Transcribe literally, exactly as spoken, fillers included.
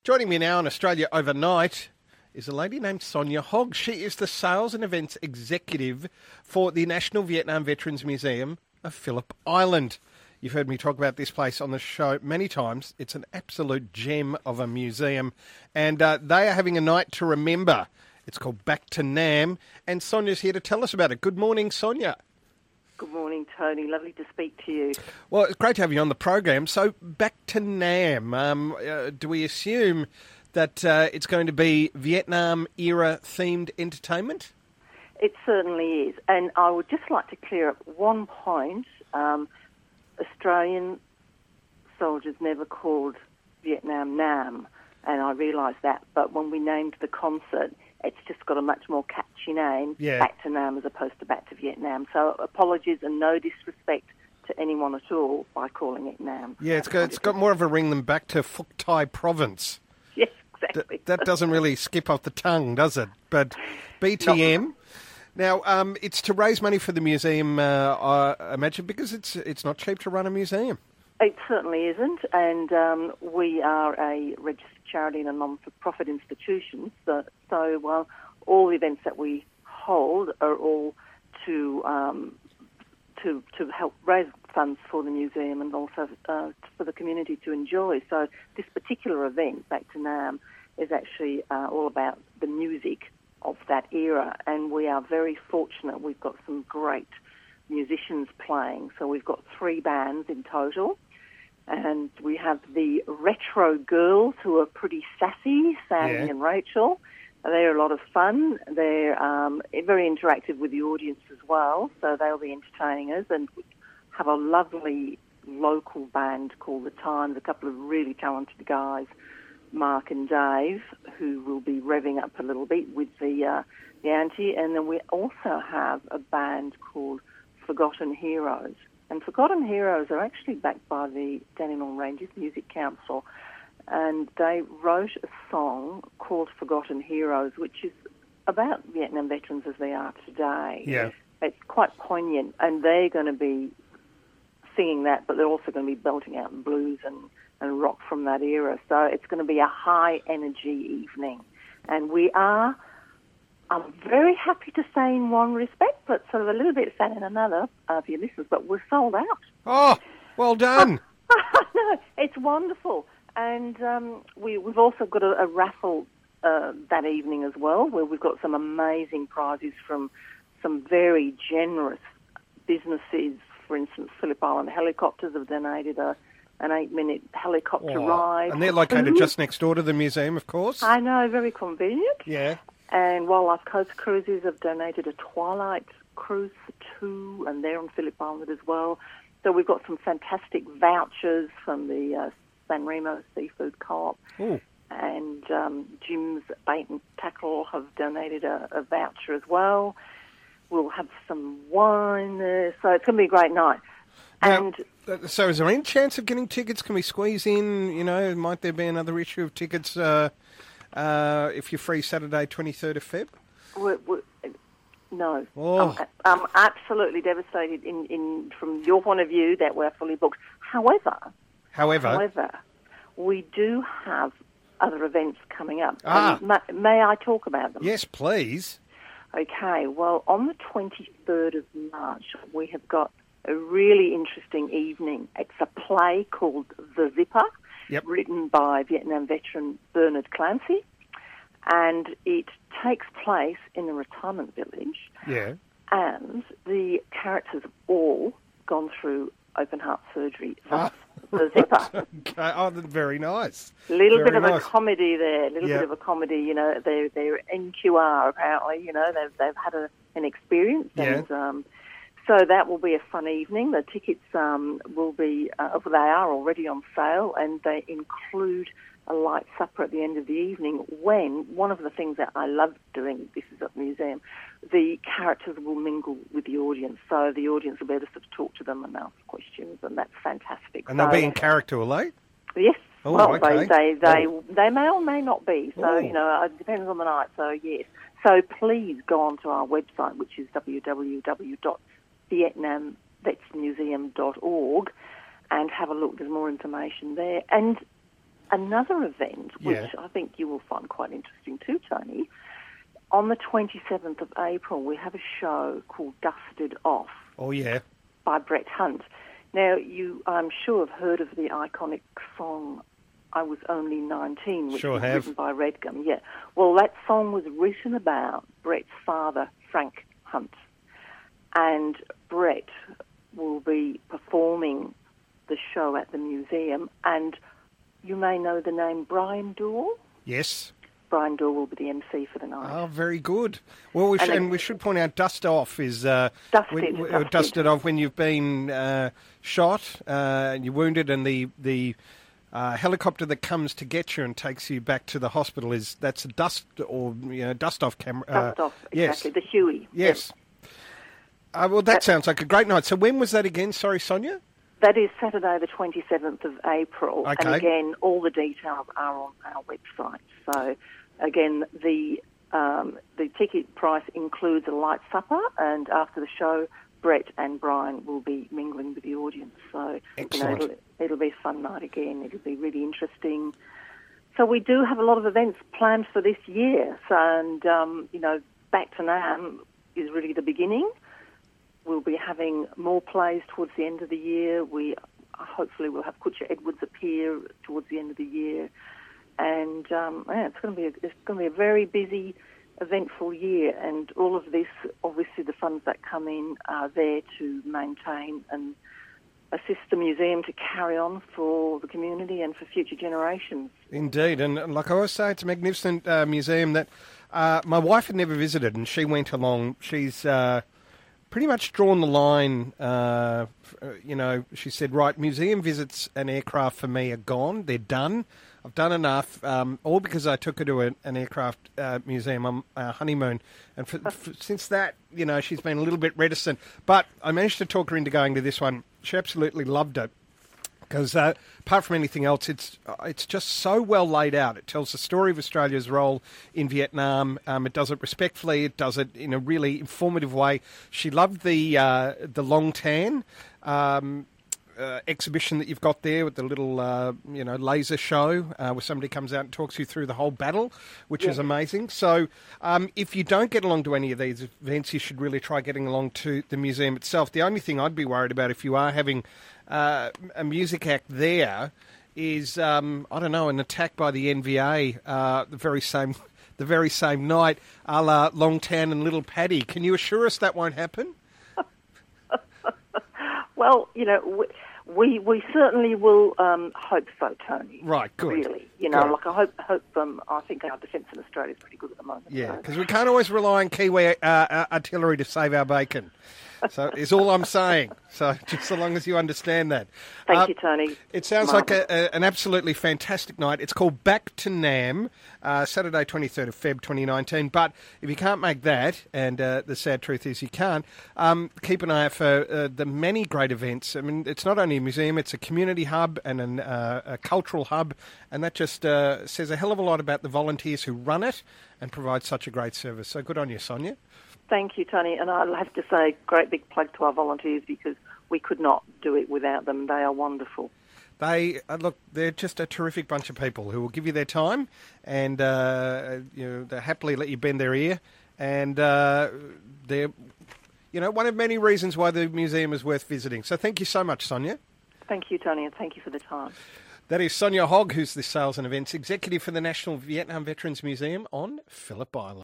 Joining me now on Australia Overnight is a lady named Sonia Hogg. She is the Sales and Events Executive for the National Vietnam Veterans Museum of Phillip Island. You've heard me talk about this place on the show many times. It's an absolute gem of a museum. And uh, they are having a night to remember. It's called Back to Nam. And Sonia's here to tell us about it. Good morning, Sonia. Good morning, Tony. Lovely to speak to you. Well, it's great to have you on the program. So, Back to Nam. Um, uh, do we assume that uh, it's going to be Vietnam-era themed entertainment? It certainly is. And I would just like to clear up one point. Um, Australian soldiers never called Vietnam Nam, and I realise that. But when we named the concert, it's just got a much more catchy name, yeah. Back to Nam, as opposed to Back to Vietnam. So apologies and no disrespect to anyone at all by calling it Nam. Yeah, it's got, it's got more of a ring than Back to Phuoc Thai province. Yes, exactly. D- that doesn't really skip off the tongue, does it? But B T M... Now, um, it's to raise money for the museum, uh, I imagine, because it's it's not cheap to run a museum. It certainly isn't, and um, we are a registered charity and a non-for-profit institution, so, so well, all the events that we hold are all to um, to to help raise funds for the museum and also uh, for the community to enjoy. So this particular event, Back to Nam, is actually uh, all about the music of that era, and we are very fortunate. We've got some great musicians playing. So we've got three bands in total, and we have the Retro Girls, who are pretty sassy, Sammy yeah. and Rachel. They're a lot of fun. They're um, very interactive with the audience as well, so they'll be entertaining us. And we have a lovely local band called The Times, a couple of really talented guys, Mark and Dave, who will be revving up a little bit with the uh, the ante. And then we also have a band called Forgotten Heroes. And Forgotten Heroes are actually backed by the Dandenong Ranges Music Council. And they wrote a song called Forgotten Heroes, which is about Vietnam veterans as they are today. Yeah. It's quite poignant. And they're going to be singing that, but they're also going to be belting out blues and and rock from that era. So it's going to be a high-energy evening. And we are, I'm very happy to say in one respect, but sort of a little bit sad in another uh, for your listeners, but we're sold out. Oh, well done. No, it's wonderful. And um, we, we've also got a, a raffle uh, that evening as well, where we've got some amazing prizes from some very generous businesses. For instance, Phillip Island Helicopters have donated a an eight-minute helicopter oh. ride. And they're located just next door to the museum, of course. I know, very convenient. Yeah. And Wildlife Coast Cruises have donated a Twilight cruise for two, and they're on Phillip Island as well. So we've got some fantastic vouchers from the uh, San Remo Seafood Co-op. Ooh. And um, Jim's Bait and Tackle have donated a, a voucher as well. We'll have some wine there, so it's going to be a great night. Now, And so is there any chance of getting tickets? Can we squeeze in, you know, might there be another issue of tickets uh, uh, if you're free Saturday, twenty-third of February? We're, we're, no. Oh. I'm, I'm absolutely devastated in, in from your point of view that we're fully booked. However, However, however, we do have other events coming up. Ah. May, may I talk about them? Yes, please. Okay, well, on the twenty-third of March, we have got a really interesting evening. It's a play called The Zipper, yep. written by Vietnam veteran Bernard Clancy, and it takes place in a retirement village. Yeah. And the characters have all gone through open heart surgery. So Ah. The Zipper. Okay. Oh, that's very nice. A little Very bit of nice. a comedy there, a little Yep. bit of a comedy. You know, they're, they're N Q R apparently, you know, they've, they've had a, an experience. Yeah. And um, so that will be a fun evening. The tickets um, will be, uh, well, they are already on sale, and they include a light supper at the end of the evening when, one of the things that I love doing, this is at the museum, the characters will mingle with the audience, so the audience will be able to sort of talk to them and ask questions, and that's fantastic. And so, they'll be in character, will they? Yes. Oh, well, okay. they, they, they, Oh. they may or may not be, so, Oh. you know, it depends on the night, so yes. So please go on to our website, which is w w w dot vietnam vets museum dot org, and have a look. There's more information there. And another event, which Yeah. I think you will find quite interesting too, Tony, on the twenty-seventh of April, we have a show called Dusted Off Oh, yeah. by Brett Hunt. Now, you, I'm sure, have heard of the iconic song I Was Only nineteen, which Sure was have. written by Redgum. Yeah. Well, that song was written about Brett's father, Frank Hunt. And Brett will be performing the show at the museum. And you may know the name Brian Doyle. Yes. Brian Doyle will be the M C for the night. Oh, very good. Well, we should, And and it- we should point out, dust off is uh, Dusted, when, uh, dusted. dusted off when you've been uh, shot uh, and you're wounded, and the the uh, helicopter that comes to get you and takes you back to the hospital is that's a dust or you know dust off camera. Dust off, yes. exactly. The Huey. Yes. Uh, well, that sounds like a great night. So when was that again? Sorry, Sonia. That is Saturday the twenty-seventh of April. Okay. And again, all the details are on our website. So again, the um, the ticket price includes a light supper, and after the show, Brett and Brian will be mingling with the audience. So you know, Excellent. it'll, it'll be a fun night again. It'll be really interesting. So we do have a lot of events planned for this year. So, and, um, you know, Back to Nam is really the beginning. We'll be having more plays towards the end of the year. We hopefully will have Kutcha Edwards appear towards the end of the year, and um, yeah, it's going to be a, it's going to be a very busy, eventful year. And all of this, obviously, the funds that come in are there to maintain and assist the museum to carry on for the community and for future generations. Indeed, and, and like I always say, it's a magnificent uh, museum that uh, my wife had never visited, and she went along. She's uh, pretty much drawn the line. Uh, f- uh, you know, she said, "Right, museum visits and aircraft for me are gone. They're done. I've done enough." Um, all because I took her to a, an aircraft uh, museum on our honeymoon, and for, for, since that, you know, she's been a little bit reticent. But I managed to talk her into going to this one. She absolutely loved it. Because uh, apart from anything else, it's it's just so well laid out. It tells the story of Australia's role in Vietnam. Um, it does it respectfully. It does it in a really informative way. She loved the uh, the Long Tan um, uh, exhibition that you've got there with the little uh, you know laser show uh, where somebody comes out and talks you through the whole battle, which Yeah. is amazing. So um, if you don't get along to any of these events, you should really try getting along to the museum itself. The only thing I'd be worried about if you are having Uh, a music act there is um, I don't know an attack by the N V A uh, the very same the very same night, a la Long Tan and Little Paddy. Can you assure us that won't happen? Well, you know, we we, we certainly will um, hope so, Tony. Right, good. Really, you know, Good. like I hope hope um, I think our defence in Australia is pretty good at the moment. Yeah, so. because we can't always rely on Kiwi uh, uh, artillery to save our bacon. So is all I'm saying. So just so long as you understand that. Thank Uh, you, Tony. It sounds like a, a, an absolutely fantastic night. It's called Back to Nam, uh, Saturday twenty-third of February twenty nineteen. But if you can't make that, and uh, the sad truth is you can't, um, keep an eye out for uh, the many great events. I mean, it's not only a museum, it's a community hub and an, uh, a cultural hub, and that just uh, says a hell of a lot about the volunteers who run it and provide such a great service. So good on you, Sonia. Thank you, Tony. And I'll have to say, great big plug to our volunteers because we could not do it without them. They are wonderful. They uh, look. They're just a terrific bunch of people who will give you their time, and uh, you know they happily let you bend their ear. And uh, they're, you know, one of many reasons why the museum is worth visiting. So thank you so much, Sonia. Thank you, Tony, and thank you for the time. That is Sonia Hogg, who's the Sales and Events Executive for the National Vietnam Veterans Museum on Phillip Island.